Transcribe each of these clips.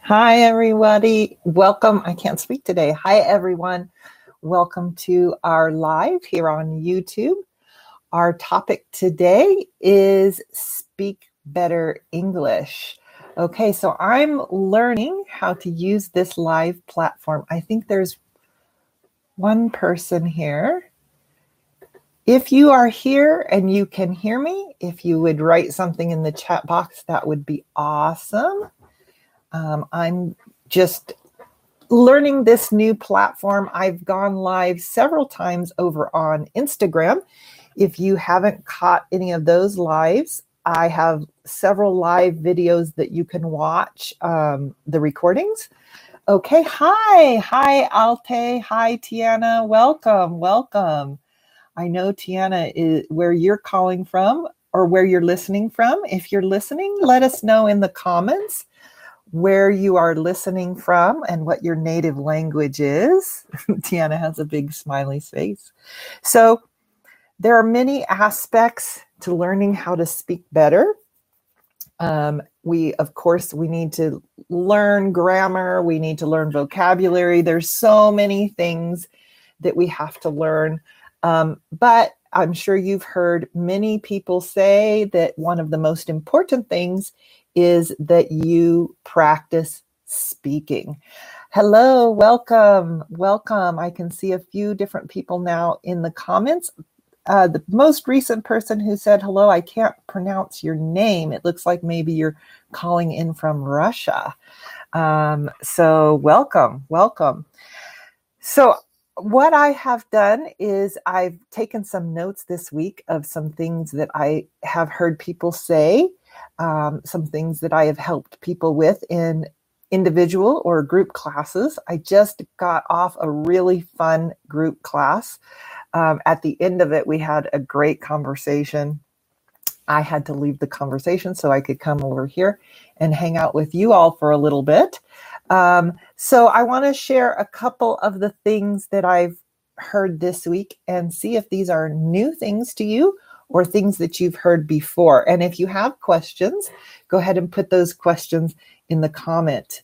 Hi, everybody. Welcome. I can't speak today. Hi, everyone. Welcome to our live here on YouTube. Our topic today is Speak Better English. Okay, so I'm learning how to use this live platform. I think there's one person here. If you are here and you can hear me, if you would write something in the chat box, that would be awesome. I'm just learning this new platform. I've gone live several times over on Instagram. If you haven't caught any of those lives, I have several live videos that you can watch, the recordings. Okay, hi Alte, hi Tiana, welcome. I know Tiana is where you're calling from or where you're listening from. If you're listening, let us know in the comments where you are listening from and what your native language is. Tiana has a big smiley face. So there are many aspects to learning how to speak better. We need to learn grammar. We need to learn vocabulary. There's so many things that we have to learn. But I'm sure you've heard many people say that one of the most important things is that you practice speaking. Hello, welcome. I can see a few different people now in the comments. The most recent person who said hello, I can't pronounce your name. It looks like maybe you're calling in from Russia. So welcome. So what I have done is I've taken some notes this week of some things that I have heard people say, some things that I have helped people with in individual or group classes. I just got off a really fun group class. At the end of it, we had a great conversation. I had to leave the conversation so I could come over here and hang out with you all for a little bit. So I want to share a couple of the things that I've heard this week and see if these are new things to you or things that you've heard before. And if you have questions, go ahead and put those questions in the comments.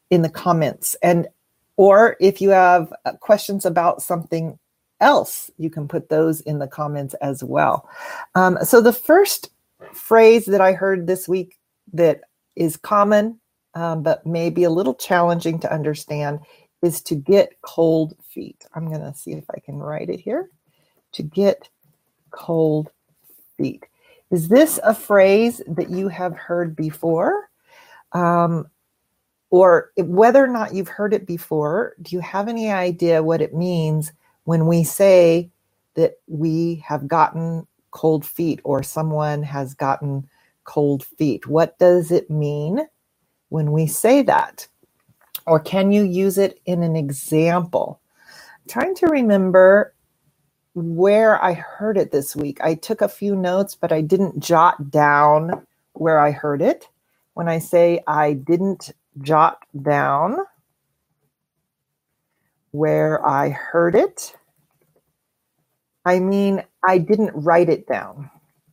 Or if you have questions about something else, you can put those in the comments as well. So the first phrase that I heard this week that is common, but maybe a little challenging to understand, is to get cold feet. I'm going to see if I can write it here. To get cold feet. Is this a phrase that you have heard before? Or whether or not you've heard it before, do you have any idea what it means when we say that we have gotten cold feet or someone has gotten cold feet? What does it mean when we say that? Or can you use it in an example? I'm trying to remember where I heard it this week. I took a few notes, but I didn't jot down where I heard it. When I say I didn't jot down where I heard it, I mean I didn't write it down.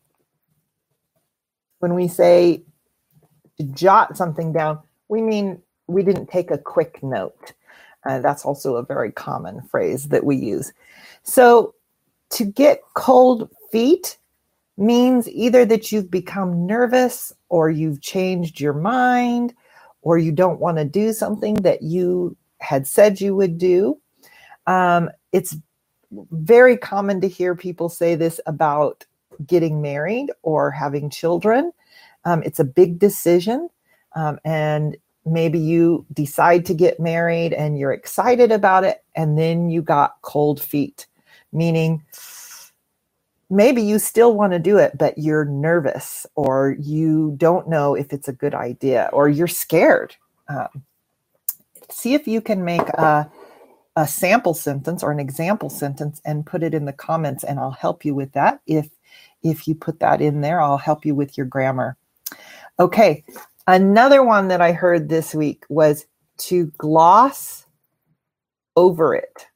When we say to jot something down, we mean we didn't take a quick note. That's also a very common phrase that we use. So to get cold feet means either that you've become nervous or you've changed your mind or you don't want to do something that you had said you would do. It's very common to hear people say this about getting married or having children. It's a big decision, and maybe you decide to get married and you're excited about it, and then you got cold feet, meaning maybe you still want to do it, but you're nervous or you don't know if it's a good idea or you're scared. See if you can make a sample sentence or an example sentence and put it in the comments, and I'll help you with that. If you put that in there, I'll help you with your grammar. Okay, another one that I heard this week was to gloss over it.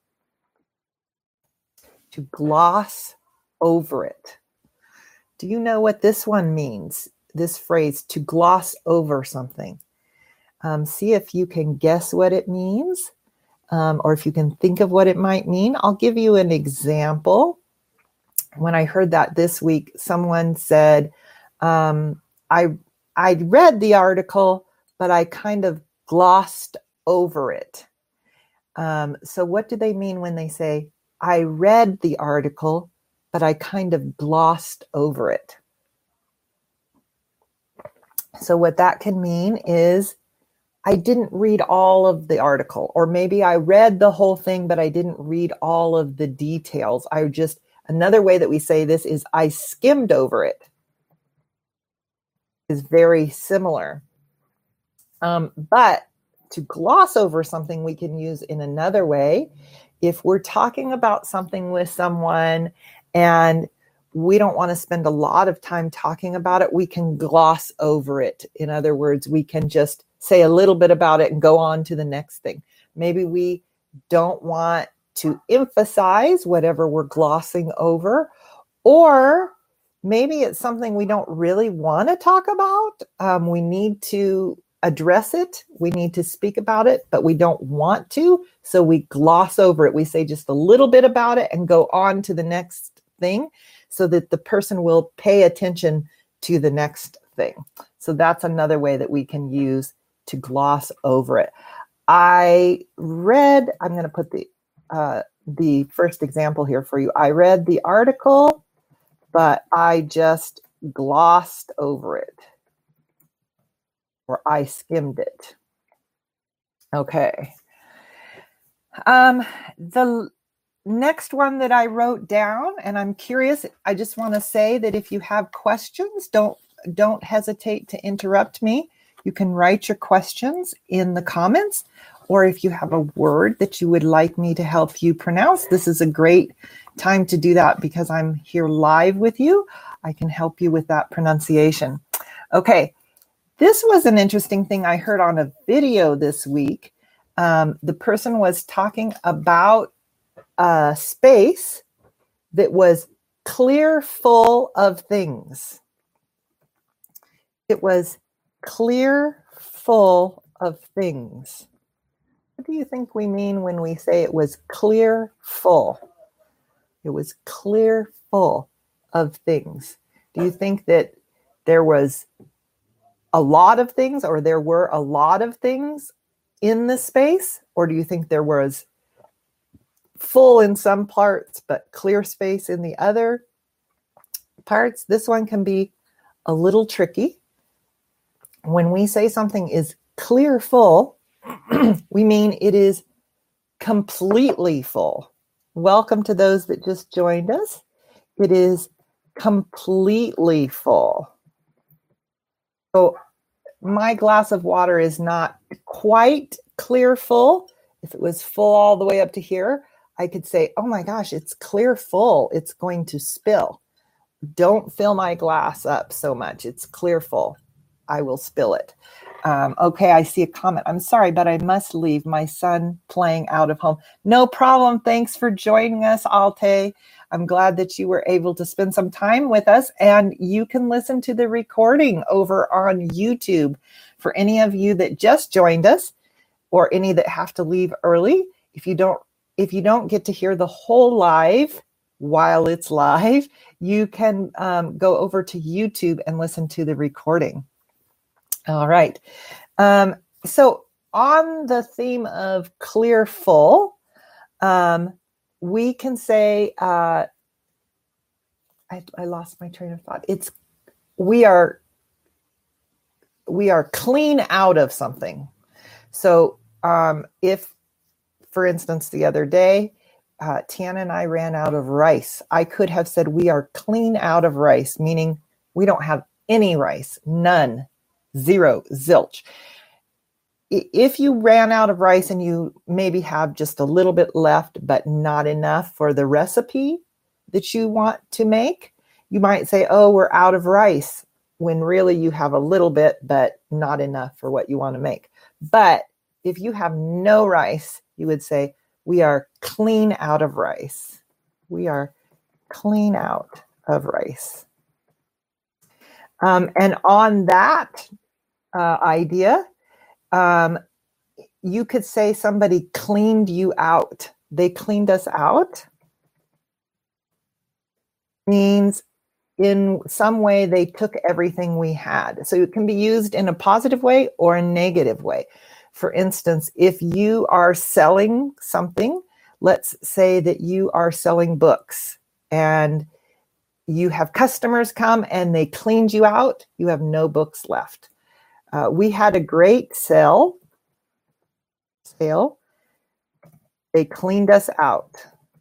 To gloss over it. Do you know what this one means? This phrase, to gloss over something. See if you can guess what it means, or if you can think of what it might mean. I'll give you an example. When I heard that this week, someone said, I read the article, but I kind of glossed over it. So what do they mean when they say, I read the article, but I kind of glossed over it? So what that can mean is I didn't read all of the article, or maybe I read the whole thing, but I didn't read all of the details. Another way that we say this is I skimmed over it. Is very similar. But to gloss over something we can use in another way. If we're talking about something with someone and we don't want to spend a lot of time talking about it, we can gloss over it. In other words, we can just say a little bit about it and go on to the next thing. Maybe we don't want to emphasize whatever we're glossing over, or maybe it's something we don't really want to talk about. We need to address it. We need to speak about it, but we don't want to. So we gloss over it. We say just a little bit about it and go on to the next thing so that the person will pay attention to the next thing. So that's another way that we can use to gloss over it. I'm going to put the first example here for you. I read the article, but I just glossed over it, or I skimmed it. Okay. The next one that I wrote down, and I'm curious, I just want to say that if you have questions, don't hesitate to interrupt me. You can write your questions in the comments, or if you have a word that you would like me to help you pronounce, this is a great time to do that because I'm here live with you. I can help you with that pronunciation. Okay, this was an interesting thing I heard on a video this week. The person was talking about a space that was clear full of things. It was clear full of things. What do you think we mean when we say it was clear full? It was clear full of things. Do you think that there was a lot of things, or there were a lot of things in the space? Or do you think there was full in some parts, but clear space in the other parts? This one can be a little tricky. When we say something is clear full, we mean it is completely full. Welcome to those that just joined us. It is completely full. So my glass of water is not quite clear full. If it was full all the way up to here, I could say, oh my gosh, it's clear full. It's going to spill. Don't fill my glass up so much. It's clear full. I will spill it. Okay, I see a comment. I'm sorry, but I must leave. My son playing out of home. No problem. Thanks for joining us, Alte. I'm glad that you were able to spend some time with us, and you can listen to the recording over on YouTube. For any of you that just joined us, or any that have to leave early, if you don't get to hear the whole live while it's live, you can go over to YouTube and listen to the recording. All right. So on the theme of clear full, we can say, I lost my train of thought. We are clean out of something. So if, for instance, the other day, Tiana and I ran out of rice, I could have said we are clean out of rice, meaning we don't have any rice, none, zero, zilch. If you ran out of rice and you maybe have just a little bit left, but not enough for the recipe that you want to make, you might say, oh, we're out of rice, when really you have a little bit, but not enough for what you want to make. But if you have no rice, you would say, we are clean out of rice. We are clean out of rice. And on that idea, You could say somebody cleaned you out. They cleaned us out means in some way they took everything we had. So it can be used in a positive way or a negative way. For instance, if you are selling something, let's say that you are selling books and you have customers come and they cleaned you out, you have no books left. We had a great sale. They cleaned us out.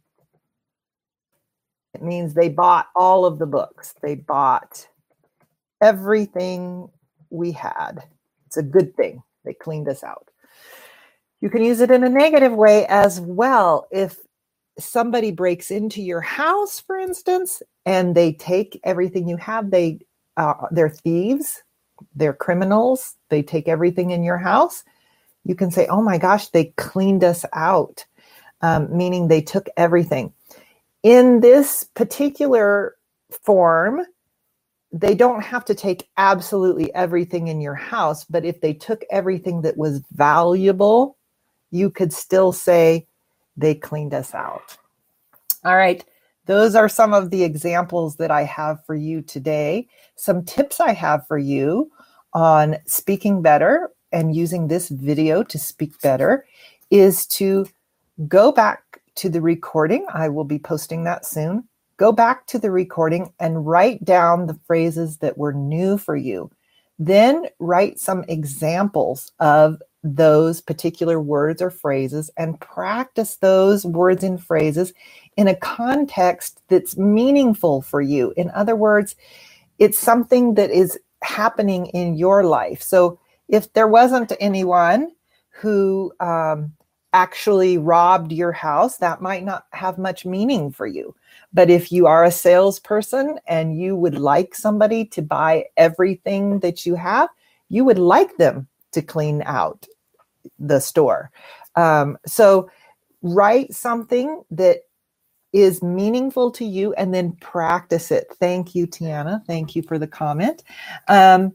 It means they bought all of the books. They bought everything we had. It's a good thing. They cleaned us out. You can use it in a negative way as well. If somebody breaks into your house, for instance, and they take everything you have, they're thieves, they're criminals, they take everything in your house, you can say, oh my gosh, they cleaned us out, meaning they took everything. In this particular form, they don't have to take absolutely everything in your house, but if they took everything that was valuable, you could still say they cleaned us out. All right, those are some of the examples that I have for you today. Some tips I have for you on speaking better and using this video to speak better is to go back to the recording. I will be posting that soon. Go back to the recording and write down the phrases that were new for you. Then write some examples of those particular words or phrases and practice those words and phrases in a context that's meaningful for you. In other words, it's something that is happening in your life. So if there wasn't anyone who actually robbed your house, that might not have much meaning for you. But if you are a salesperson and you would like somebody to buy everything that you have, you would like them to clean out the store. So write something that is meaningful to you and then practice it. Thank you, Tiana. Thank you for the comment. And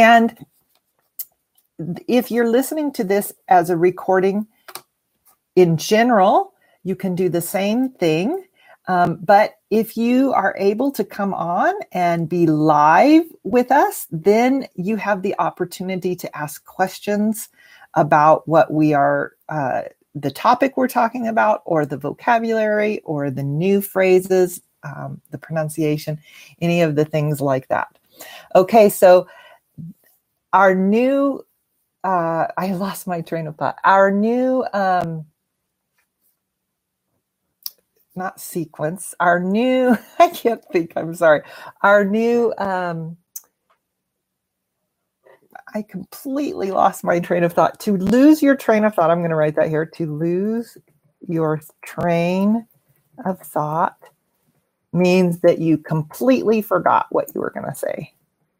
if you're listening to this as a recording in general, you can do the same thing. But if you are able to come on and be live with us, then you have the opportunity to ask questions about what we are, the topic we're talking about, or the vocabulary, or the new phrases, the pronunciation, any of the things like that. Okay, so our new, I lost my train of thought. Our new, not sequence, our new, I can't think, I'm sorry. Our new, I completely lost my train of thought. To lose your train of thought, I'm going to write that here. To lose your train of thought means that you completely forgot what you were going to say.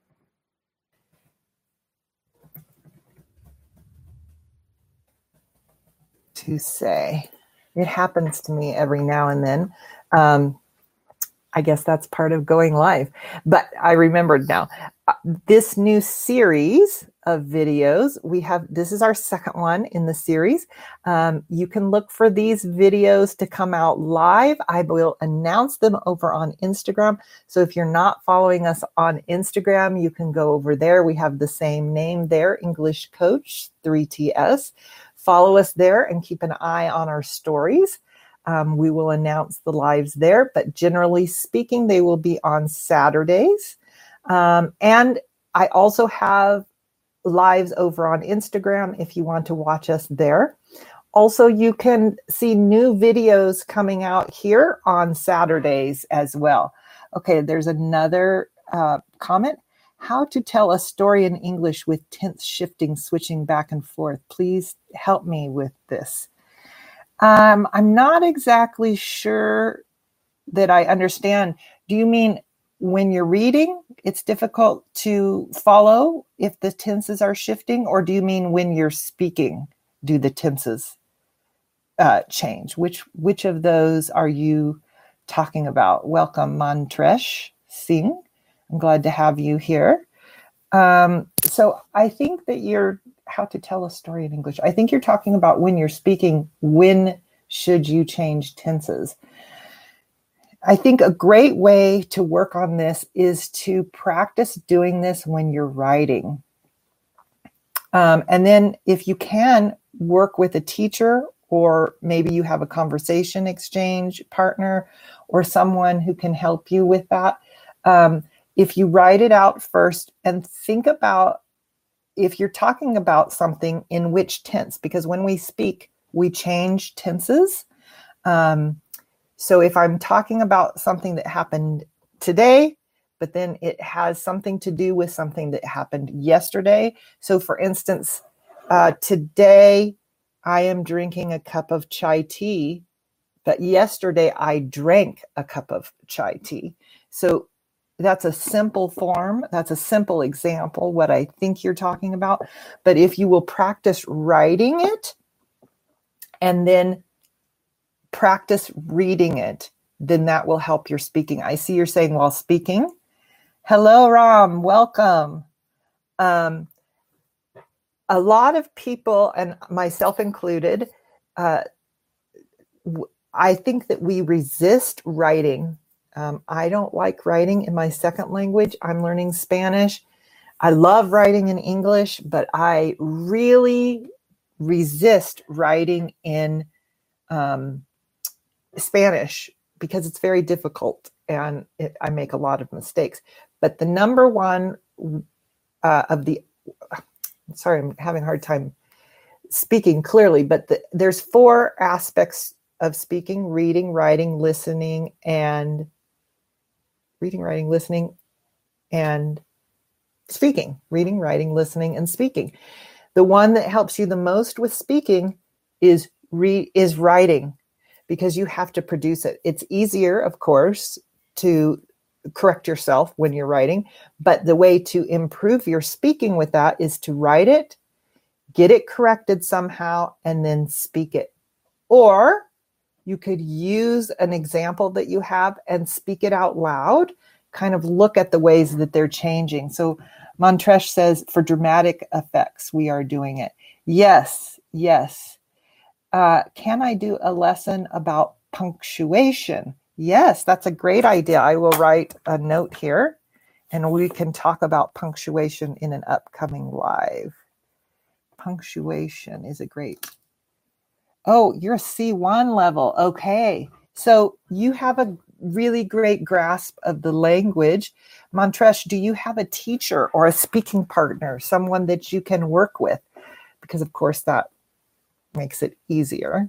To say. It happens to me every now and then. I guess that's part of going live. But I remembered now. This new series of videos, this is our second one in the series. You can look for these videos to come out live. I will announce them over on Instagram. So if you're not following us on Instagram, you can go over there. We have the same name there, English Coach 3TS. Follow us there and keep an eye on our stories. We will announce the lives there, but generally speaking, they will be on Saturdays. And I also have lives over on Instagram if you want to watch us there. Also, you can see new videos coming out here on Saturdays as well. Okay, there's another comment. How to tell a story in English with tense shifting, switching back and forth. Please help me with this. I'm not exactly sure that I understand. Do you mean when you're reading, it's difficult to follow if the tenses are shifting? Or do you mean when you're speaking, do the tenses change? Which of those are you talking about? Welcome, Mantresh Singh. I'm glad to have you here. So I think that how to tell a story in English. I think you're talking about when you're speaking, when should you change tenses? I think a great way to work on this is to practice doing this when you're writing. And then if you can, work with a teacher, or maybe you have a conversation exchange partner or someone who can help you with that. If you write it out first and think about if you're talking about something, in which tense, because when we speak, we change tenses. So if I'm talking about something that happened today, but then it has something to do with something that happened yesterday. So for instance, today I am drinking a cup of chai tea, but yesterday I drank a cup of chai tea. So that's a simple form. That's a simple example, what I think you're talking about. But if you will practice writing it and then practice reading it, then that will help your speaking. I see you're saying while speaking. Hello, Ram. Welcome. A lot of people, and myself included, I think that we resist writing. I don't like writing in my second language. I'm learning Spanish. I love writing in English, but I really resist writing in Spanish because it's very difficult and I make a lot of mistakes. But the number one sorry, I'm having a hard time speaking clearly, but there's 4 aspects of speaking: reading, writing, listening, and speaking. Reading, writing, listening, and speaking. The one that helps you the most with speaking is writing, because you have to produce it. It's easier, of course, to correct yourself when you're writing, but the way to improve your speaking with that is to write it, get it corrected somehow, and then speak it. Or you could use an example that you have and speak it out loud, kind of look at the ways that they're changing. So Montresh says, for dramatic effects, we are doing it. Yes. Can I do a lesson about punctuation? Yes, that's a great idea. I will write a note here and we can talk about punctuation in an upcoming live. Punctuation is a great. Oh, you're a C1 level. Okay. So you have a really great grasp of the language. Montresh, do you have a teacher or a speaking partner, someone that you can work with? Because of course that makes it easier.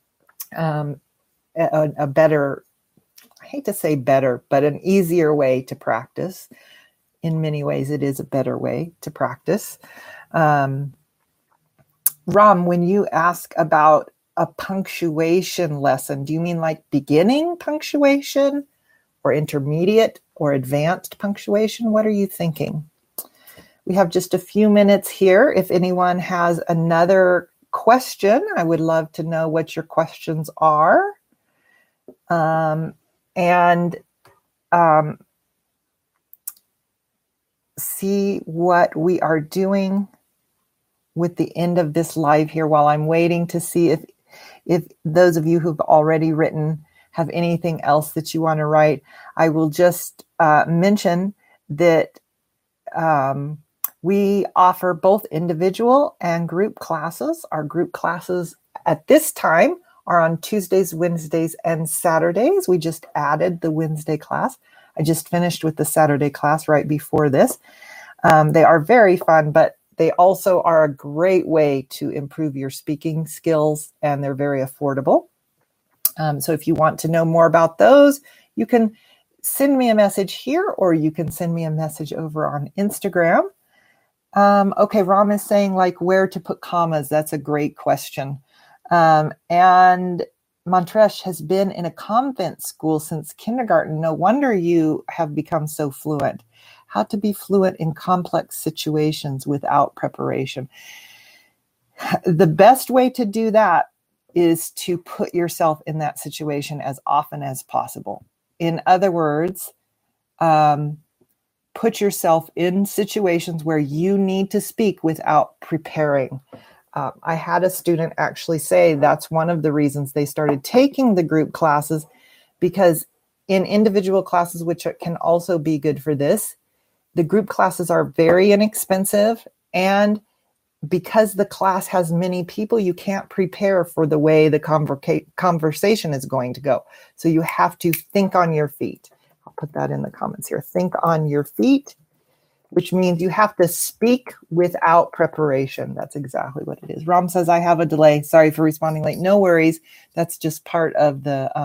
A better, I hate to say better, but an easier way to practice. In many ways, it is a better way to practice. Ram, when you ask about a punctuation lesson, do you mean like beginning punctuation or intermediate or advanced punctuation? What are you thinking? We have just a few minutes here. If anyone has another question, I would love to know what your questions are. See what we are doing with the end of this live here while I'm waiting to see if those of you who've already written have anything else that you want to write. I will just mention that we offer both individual and group classes. Our group classes at this time are on Tuesdays, Wednesdays, and Saturdays. We just added the Wednesday class. I just finished with the Saturday class right before this. They are very fun, but they also are a great way to improve your speaking skills, and they're very affordable. So if you want to know more about those, you can send me a message here, or you can send me a message over on Instagram. Okay, Ram is saying like where to put commas. That's a great question. And Montresh has been in a convent school since kindergarten. No wonder you have become so fluent. How to be fluent in complex situations without preparation. The best way to do that is to put yourself in that situation as often as possible. In other words, put yourself in situations where you need to speak without preparing. I had a student actually say that's one of the reasons they started taking the group classes, because in individual classes, which can also be good for this, the group classes are very inexpensive, and because the class has many people, you can't prepare for the way the conversation is going to go. So you have to think on your feet. I'll put that in the comments here. Think on your feet, which means you have to speak without preparation. That's exactly what it is. Ram says, I have a delay. Sorry for responding late. No worries. That's just part of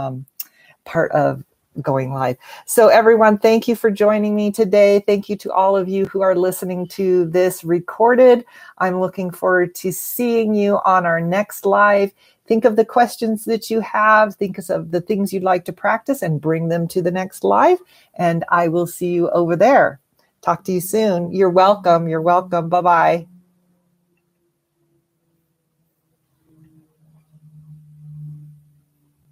going live. So everyone, thank you for joining me today. Thank you to all of you who are listening to this recorded. I'm looking forward to seeing you on our next live. Think of the questions that you have. Think of the things you'd like to practice and bring them to the next live. And I will see you over there. Talk to you soon. You're welcome. You're welcome. Bye-bye.